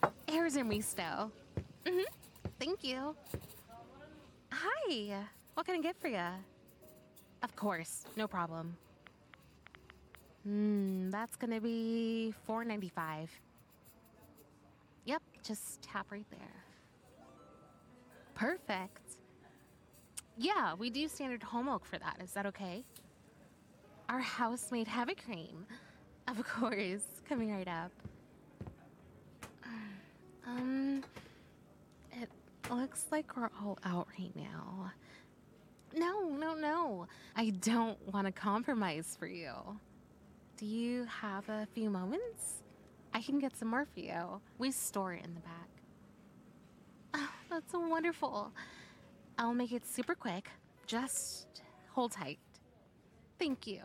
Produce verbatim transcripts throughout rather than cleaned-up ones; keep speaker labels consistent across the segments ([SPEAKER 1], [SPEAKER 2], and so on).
[SPEAKER 1] Here's your misto. Mm-hmm. Thank you. Hi. What can I get for you? Of course. No problem. Hmm, that's gonna be four ninety-five. Yep, just tap right there. Perfect. Yeah, we do standard home milk for that. Is that okay? Our house-made heavy cream. Of course. Coming right up. Um, it looks like we're all out right now. No, no, no. I don't want to compromise for you. Do you have a few moments? I can get some more for you. We store it in the back. Oh, that's wonderful. I'll make it super quick. Just hold tight. Thank you.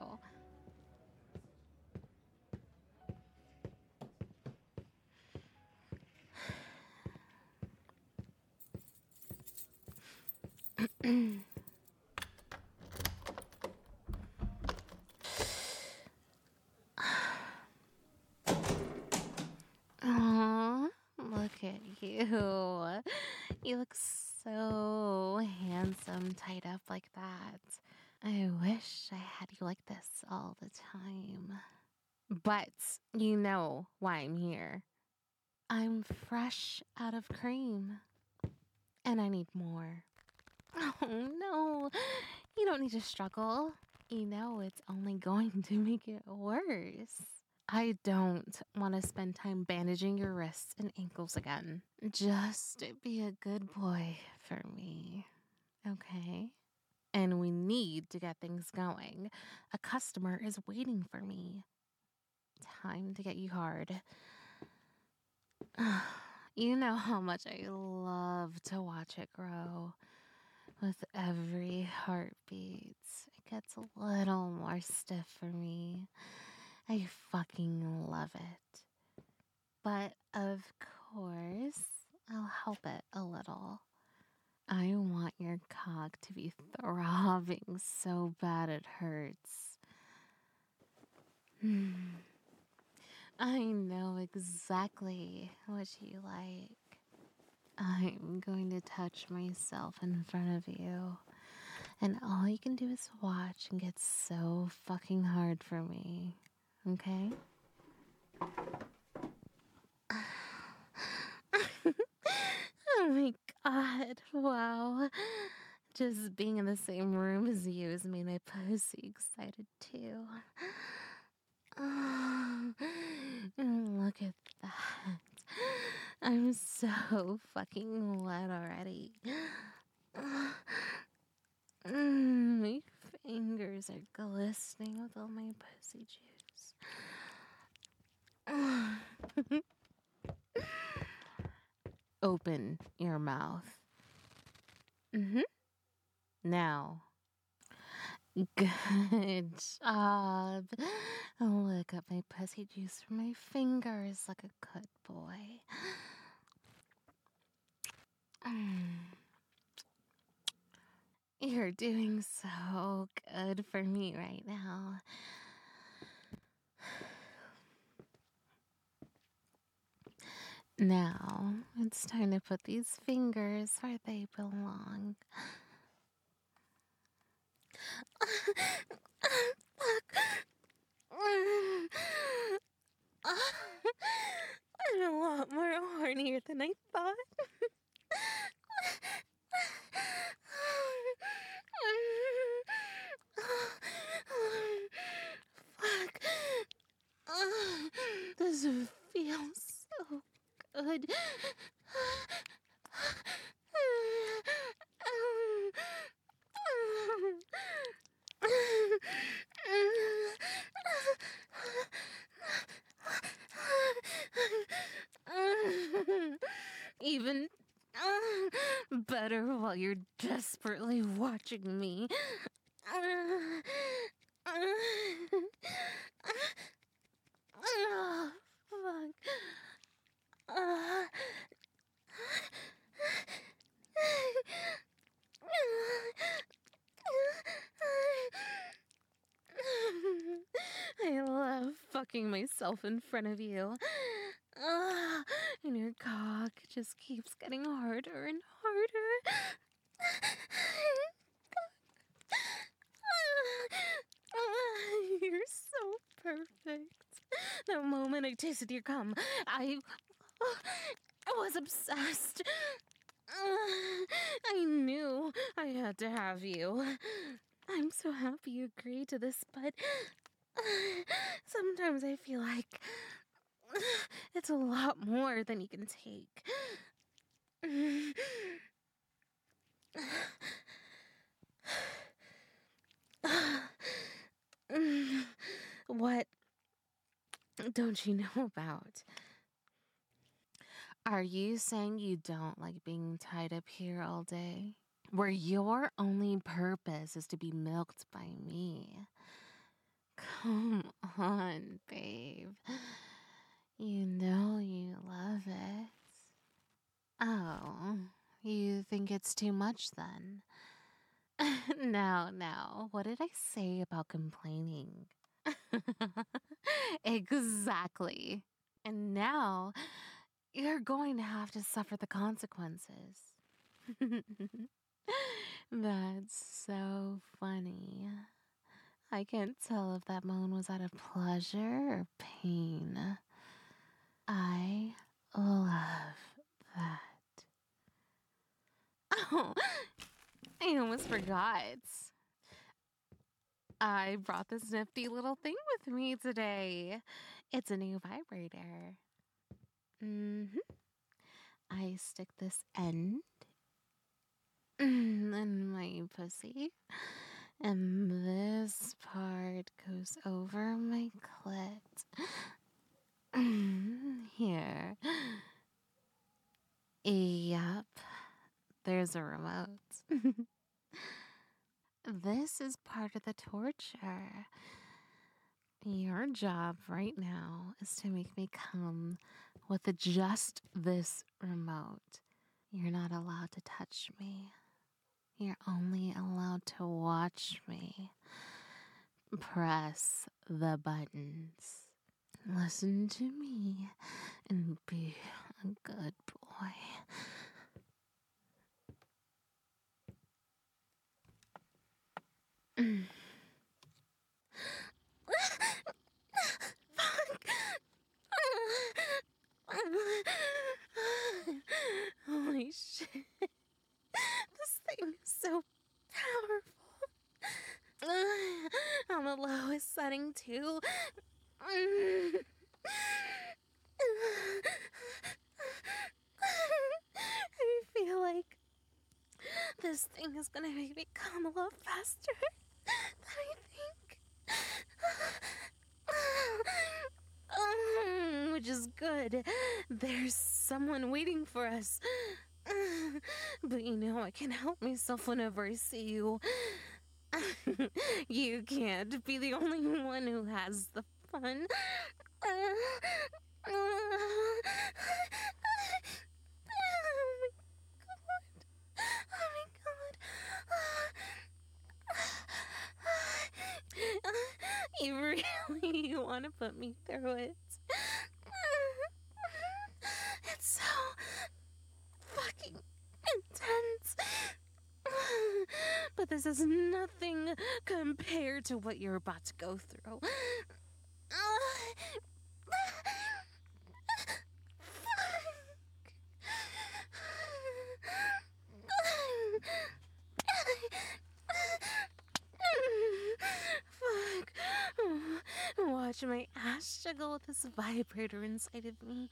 [SPEAKER 1] Aw, look at you. You look so handsome tied up like that. I wish I had you like this all the time. But you know why I'm here. I'm fresh out of cream. And I need more. Oh no, you don't need to struggle. You know it's only going to make it worse. I don't want to spend time bandaging your wrists and ankles again. Just be a good boy for me, okay? And we need to get things going. A customer is waiting for me. Time to get you hard. You know how much I love to watch it grow. With every heartbeat, it gets a little more stiff for me. I fucking love it. But of course, I'll help it a little. I want your cock to be throbbing so bad it hurts. Hmm. I know exactly what you like. I'm going to touch myself in front of you. And all you can do is watch and get so fucking hard for me. Okay? Oh my god, wow. Just being in the same room as you has made my pussy excited too. Oh, look at that. I'm so fucking wet already. Mm, my fingers are glistening with all my pussy juice. Open your mouth. Mm-hmm. Now. Good job. Lick up my pussy juice from my fingers like a good boy. Mm. You're doing so good for me right now. Now, it's time to put these fingers where they belong. I'm a lot more hornier than I thought. Fuck. This feels so good. Even better while you're desperately watching me. Oh, fuck. I love fucking myself in front of you. And your cock just keeps getting harder and harder. You're so perfect. The moment I tasted your cum, I, I was obsessed. I knew I had to have you. I'm so happy you agreed to this, but sometimes I feel like it's a lot more than you can take. What don't you know about? Are you saying you don't like being tied up here all day? Where your only purpose is to be milked by me? Come on, babe. You know you love it. Oh, you think it's too much then? Now, now, what did I say about complaining? Exactly. And now you're going to have to suffer the consequences. That's so funny. I can't tell if that moan was out of pleasure or pain. I love that. Oh, I almost forgot. I brought this nifty little thing with me today. It's a new vibrator. Mm-hmm. I stick this end in my pussy, and this part goes over my clit. Here. Yup. There's a remote. This is part of the torture. Your job right now is to make me come with just this remote. You're not allowed to touch me. You're only allowed to watch me press the buttons. Listen to me and be a good boy. Holy shit. This thing is so powerful. On the lowest setting, too. I feel like this thing is gonna make me come a lot faster than I think. Which is good. There's someone waiting for us. But you know, I can help myself whenever I see you. You can't be the only one who has the fun. You really want to put me through it? It's so fucking intense. But this is nothing compared to what you're about to go through. Fuck. Watch my ass juggle with this vibrator inside of me.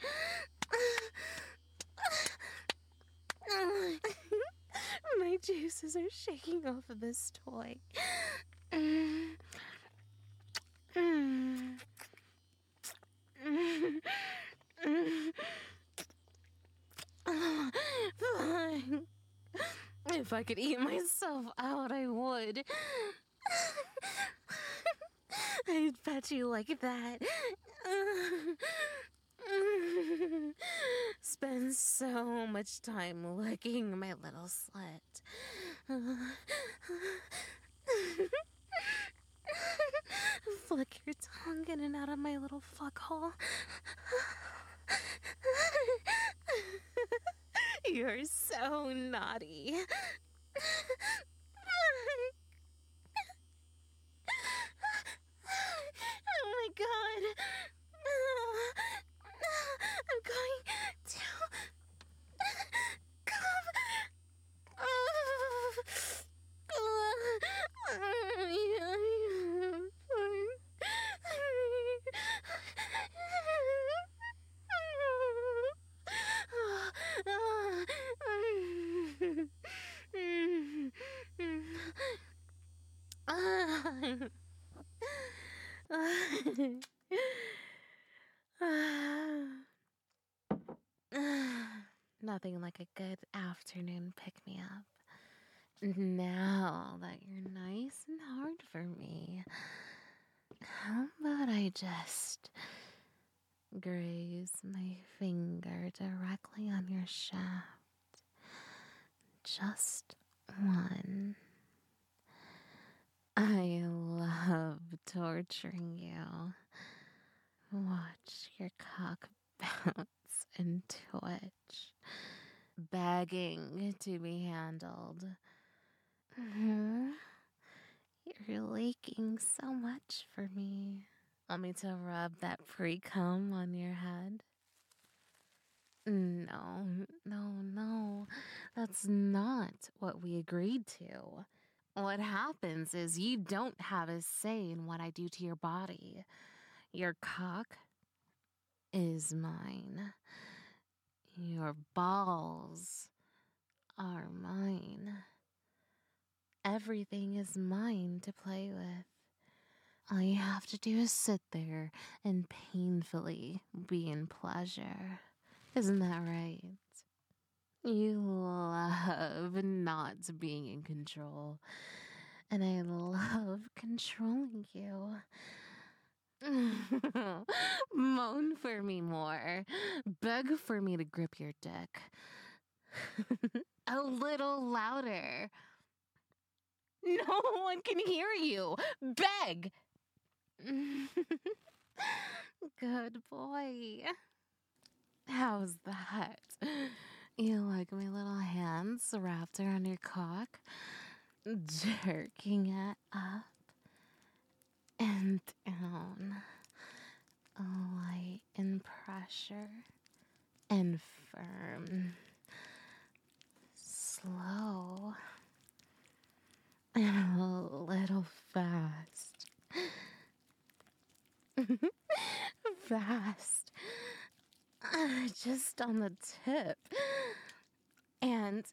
[SPEAKER 1] My juices are shaking off of this toy. Fine. If I could eat myself out, I would. I'd bet you like that. Spend so much time licking my little slut. Flick your tongue in and out of my little fuck hole. You're so naughty. Oh my god. I'm going to come. Nothing like a good afternoon pick-me-up. Now that you're nice and hard for me, how about I just graze my finger directly on your shaft? Just one. I love torturing you. Watch your cock bounce and twitch, begging to be handled. Mhm. You're leaking so much for me. Want me to rub that pre-cum on your head? No, no, no. That's not what we agreed to. What happens is you don't have a say in what I do to your body. Your cock is mine. Your balls are mine. Everything is mine to play with. All you have to do is sit there and painfully be in pleasure. Isn't that right? You love not being in control. And I love controlling you. Moan for me more. Beg for me to grip your dick. A little louder. No one can hear you. Beg. Good boy. How's that? You like my little hands wrapped around your cock? Jerking it up and down. Light and pressure and firm. Slow and a little fast. Fast. Uh, just on the tip. And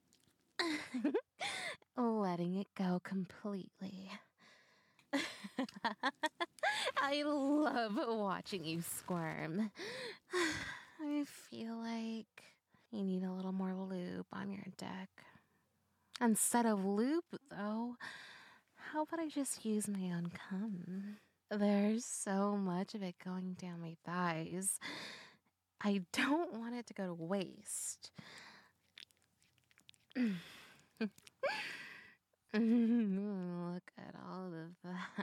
[SPEAKER 1] letting it go completely. I love watching you squirm. I feel like you need a little more lube on your dick. Instead of lube, though, how about I just use my own cum? There's so much of it going down my thighs. I don't want it to go to waste. Look at all of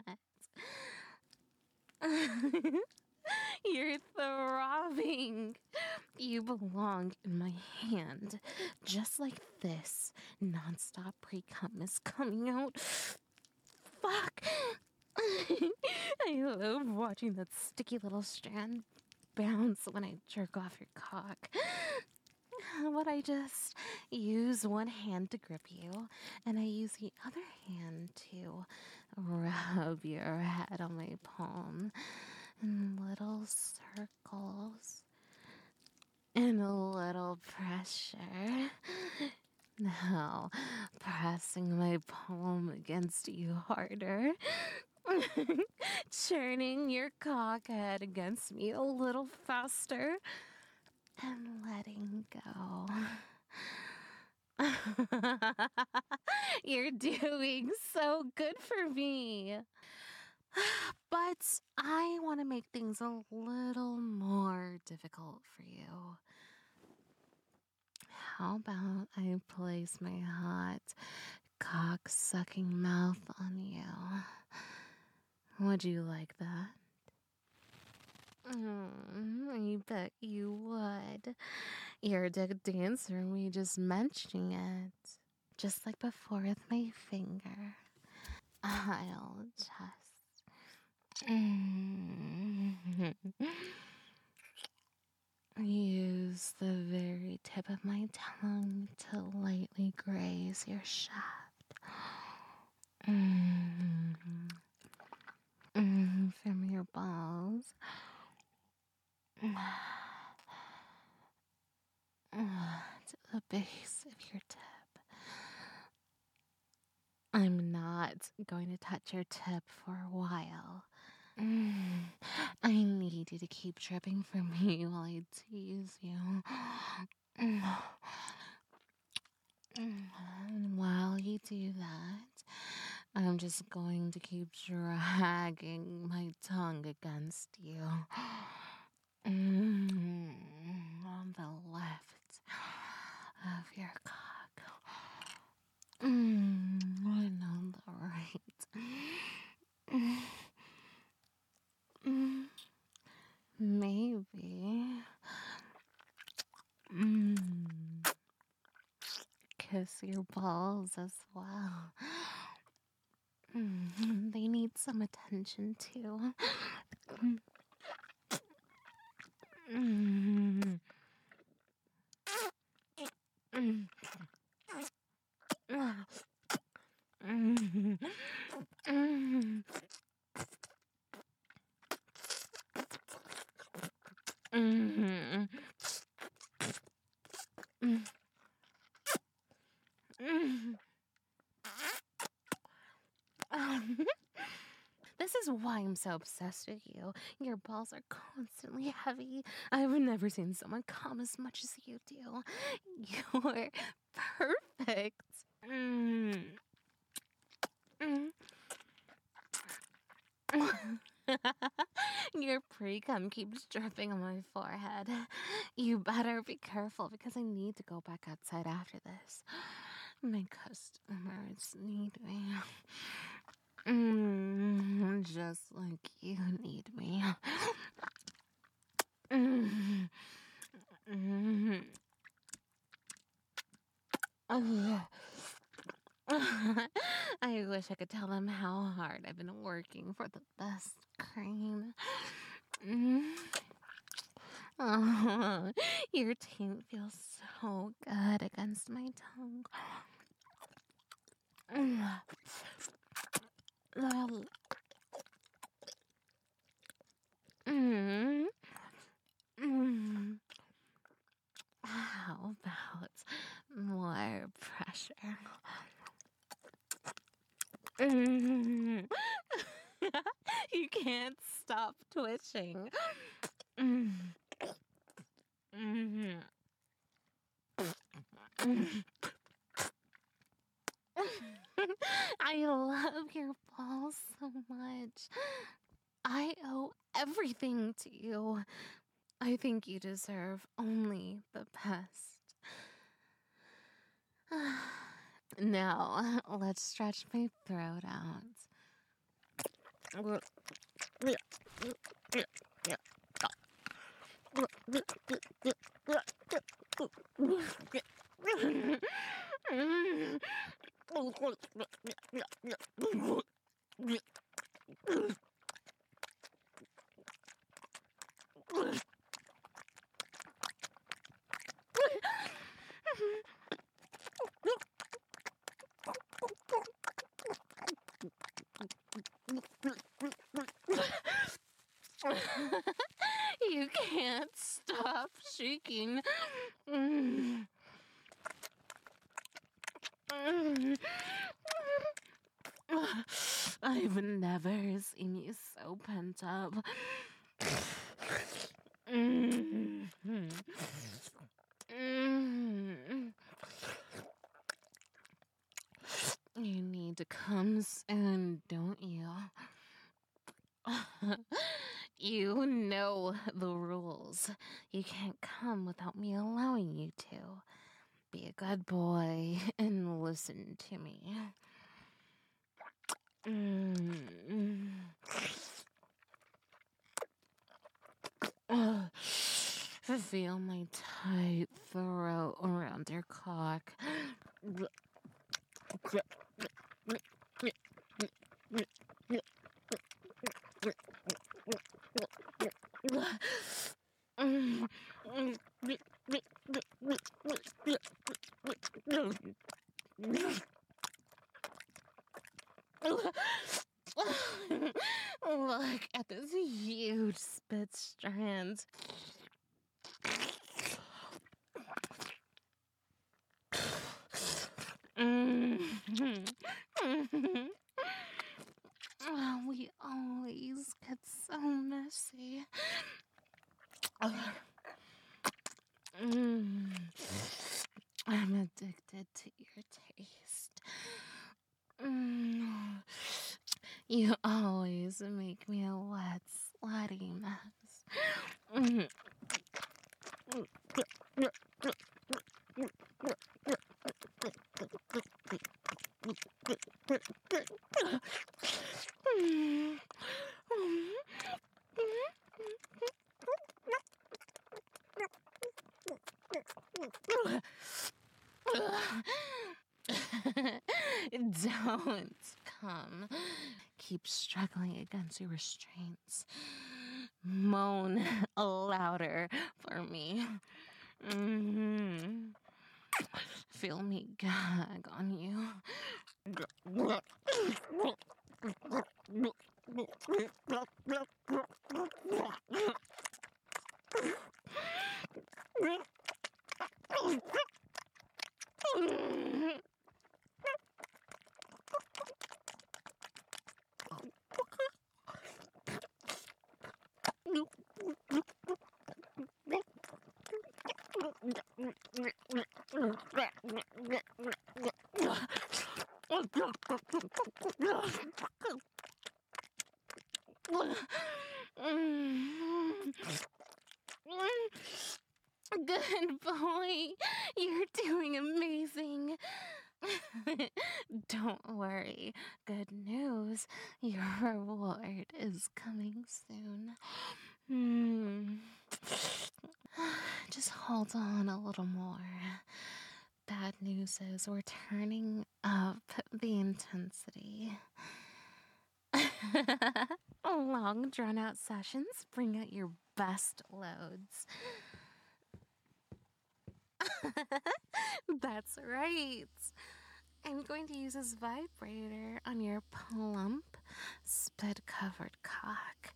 [SPEAKER 1] that. You're throbbing. You belong in my hand. Just like this. Nonstop pre-cum is coming out. Fuck. I love watching that sticky little strand bounce when I jerk off your cock. How about I just use one hand to grip you, and I use the other hand to rub your head on my palm in little circles and a little pressure. Now, pressing my palm against you harder. Churning your cock head against me a little faster. And letting go. You're doing so good for me. But I want to make things a little more difficult for you. How about I place my hot, cock-sucking mouth on you? Would you like that? Mm, I bet you would. You're a good dancer, and we just mentioning it. Just like before with my finger. I'll just. Mm, use the very tip of my tongue to lightly graze your shaft. Mm, mm, from your balls. To the base of your tip. I'm not going to touch your tip for a while. Mm, I need you to keep dripping for me while I tease you. Mm, and while you do that, I'm just going to keep dragging my tongue against you. Mm, on the left of your cock. Mm, and on the right. Mm, mm, maybe. Mm, kiss your balls as well. Mm, they need some attention too. Mm, mm, mm, mm, mm, mm, mm. This is why I'm so obsessed with you. Your balls are constantly heavy. I've never seen someone come as much as you do. You're perfect. Mm. Mm. Your pre cum keeps dripping on my forehead. You better be careful because I need to go back outside after this. My customers need me. Mm, just like you need me. Mm, mm, oh. I wish I could tell them how hard I've been working for the best cream. Mm. Oh, your taint feels so good against my tongue. Mm. Well, mm, mm. How about more pressure? Mm. You can't stop twitching. Mm. Mm. Mm. I love your balls so much. I owe everything to you. I think you deserve only the best. Now, let's stretch my throat out. You can't stop shaking. Mm. Mm. I've never seen you so pent up. Mm. Mm. You need to come soon, don't you? You know the rules. You can't come without me allowing you to. Be a good boy and listen to me. Mm. Ugh. Feel my tight throat around your cock. Look at this huge spit strand. Oh, we always get so messy. Mm. I'm addicted to your taste. Mm. You always make me a wet, slutty mess. Mm. Don't come. Keep struggling against your restraints. Moan louder for me. Mm-hmm. Feel me gag on you. Good boy. You're doing amazing. Don't worry. Good news. Your reward is coming soon. Hmm. Just hold on a little more. Bad news is we're turning up the intensity. Long drawn out sessions bring out your best loads. That's right. I'm going to use this vibrator on your plump, spit covered cock.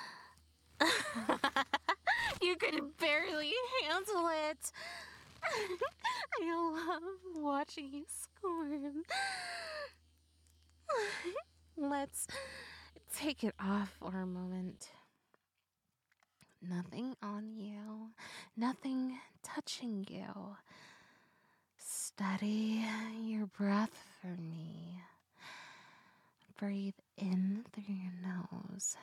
[SPEAKER 1] You could barely handle it. I love watching you squirm. Let's take it off for a moment. Nothing on you, nothing touching you. Steady your breath for me. Breathe in through your nose.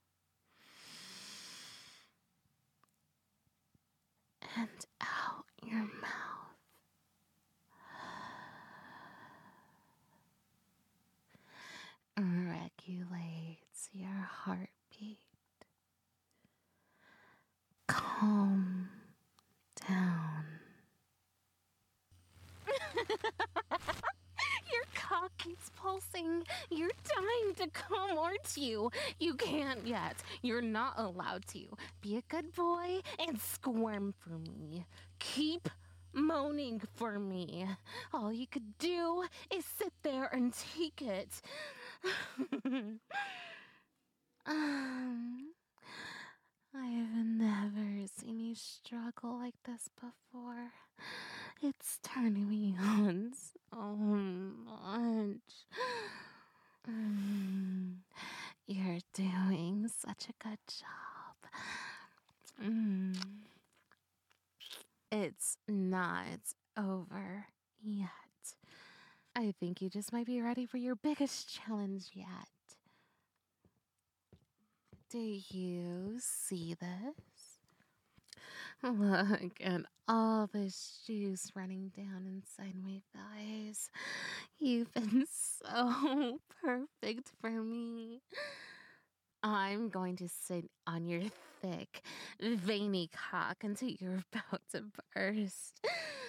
[SPEAKER 1] And out your mouth. Regulates your heartbeat. Calm down. Your cock keeps pulsing. You're dying to come, aren't you? You can't yet. You're not allowed to. Be a good boy and squirm for me. Keep moaning for me. All you could do is sit there and take it. um, I've never seen you struggle like this before. It's turning me on so much. Mm, you're doing such a good job. Mm. It's not over yet. I think you just might be ready for your biggest challenge yet. Do you see this? Look at all this juice running down inside my thighs. You've been so perfect for me. I'm going to sit on your thick, veiny cock until you're about to burst.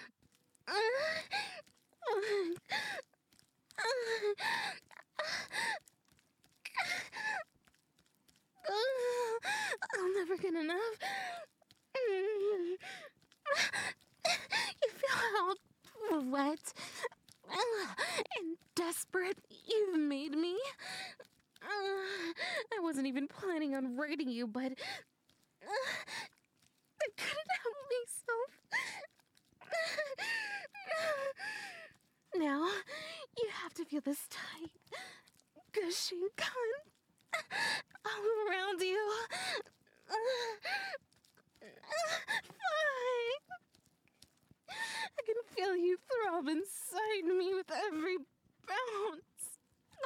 [SPEAKER 1] I'll never get enough. You feel how wet and desperate you've made me? I wasn't even planning on writing you, but I couldn't help myself. Now, you have to feel this tight, gushing cunt all around you. Fine. I can feel you throb inside me with every bounce.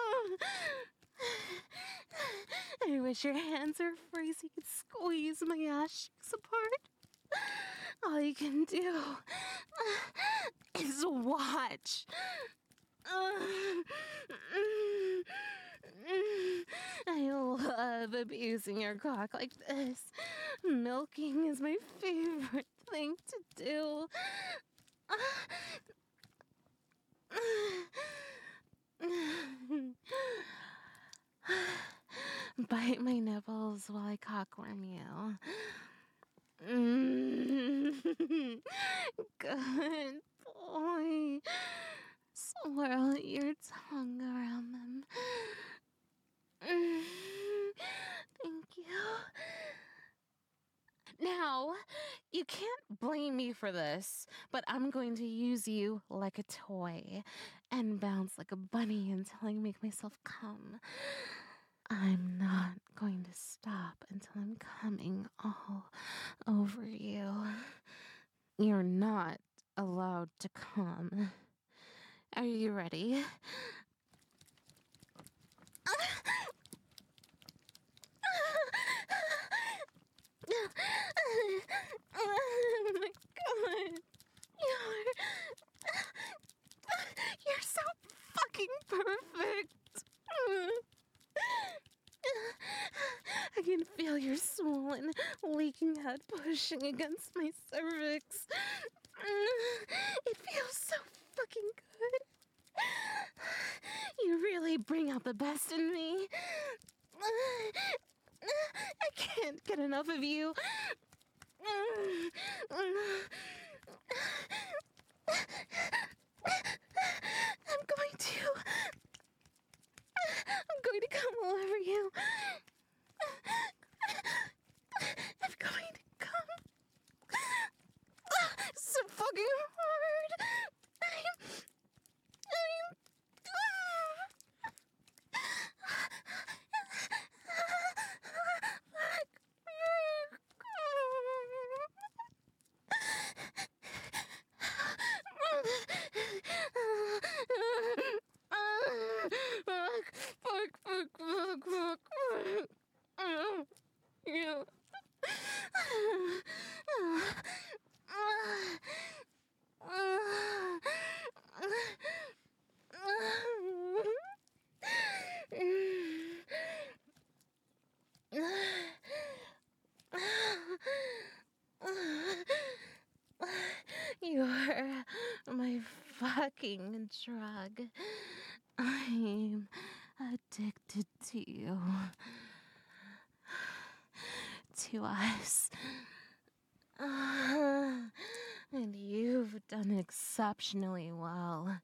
[SPEAKER 1] I wish your hands were free so you could squeeze my ass cheeks apart. All you can do is watch. I love abusing your cock like this. Milking is my favorite thing to do. Bite my nipples while I cockworm you. Mm. Good boy. Swirl your tongue around them. Mm. Thank you. Now, you can't blame me for this, but I'm going to use you like a toy and bounce like a bunny until I make myself come. I'm not going to stop until I'm coming all over you. You're not allowed to come. Are you ready? Oh my god. You're... You're so fucking perfect. I can feel your swollen, leaking head pushing against my cervix. It feels so fucking good. You really bring out the best in me. I can't get enough of you. I'm going to... I'm going to come all over you. I'm going to come. So fucking hard. I'm... I'm... Fuck, fuck, fuck, fuck, fuck, fuck. You. You're my fucking drug. I'm addicted to you. To us. Uh, and you've done exceptionally well.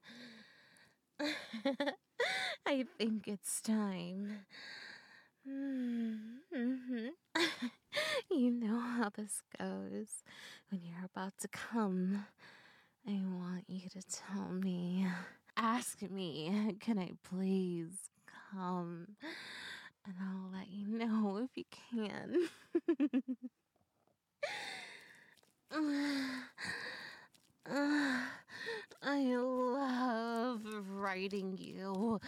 [SPEAKER 1] I think it's time. Mm-hmm. You know how this goes. When you're about to come, I want you to tell me. Ask me, can I please come? And I'll let you know if you can. uh, I love writing you.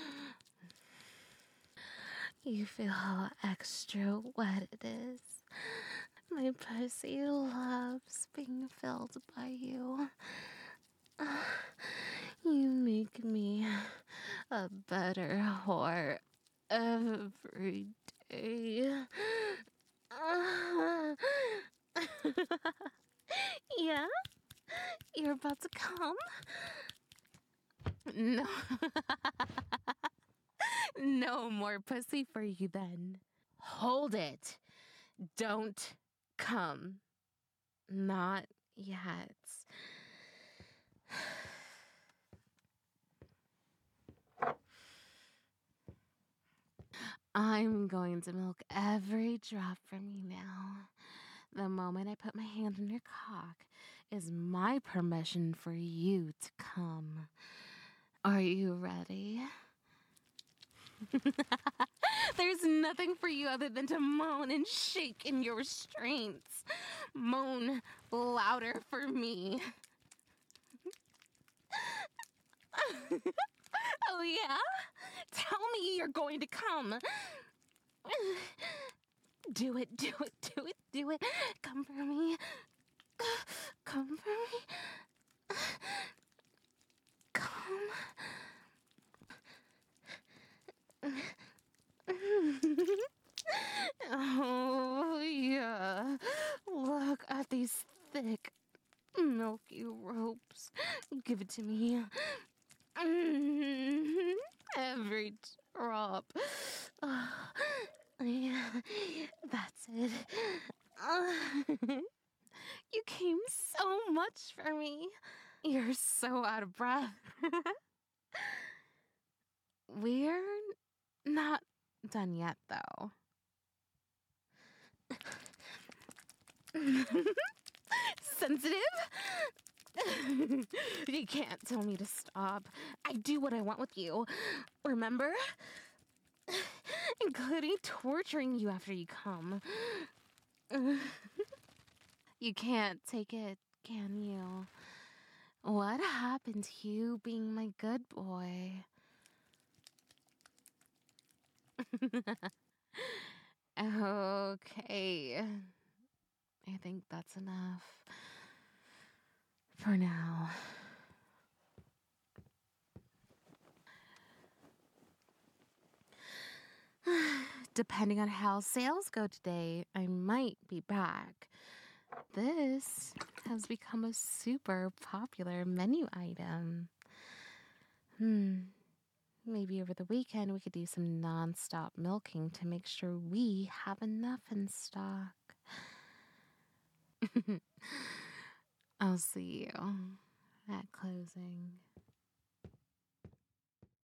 [SPEAKER 1] You feel how extra wet it is. My pussy loves being filled by you. Uh, you make me a better whore every Okay. Uh, yeah? You're about to come? No. No more pussy for you then. Hold it. Don't come. Not yet. I'm going to milk every drop from you now. The moment I put my hand on your cock is my permission for you to come. Are you ready? There's nothing for you other than to moan and shake in your restraints. Moan louder for me. Oh, yeah? Tell me you're going to come. Do it, do it, do it, do it. Come for me. Come for me. Come. Oh, yeah. Look at these thick, milky ropes. Give it to me. Every drop. Oh, yeah, that's it. You came so much for me. You're so out of breath. We're not done yet, though. Sensitive? You can't tell me to stop. I do what I want with you. Remember? Including torturing you after you come. You can't take it, can you? What happened to you being my good boy? Okay. I think that's enough. For now. Depending on how sales go today, I might be back. This has become a super popular menu item. Hmm. Maybe over the weekend we could do some non-stop milking to make sure we have enough in stock. I'll see you at closing.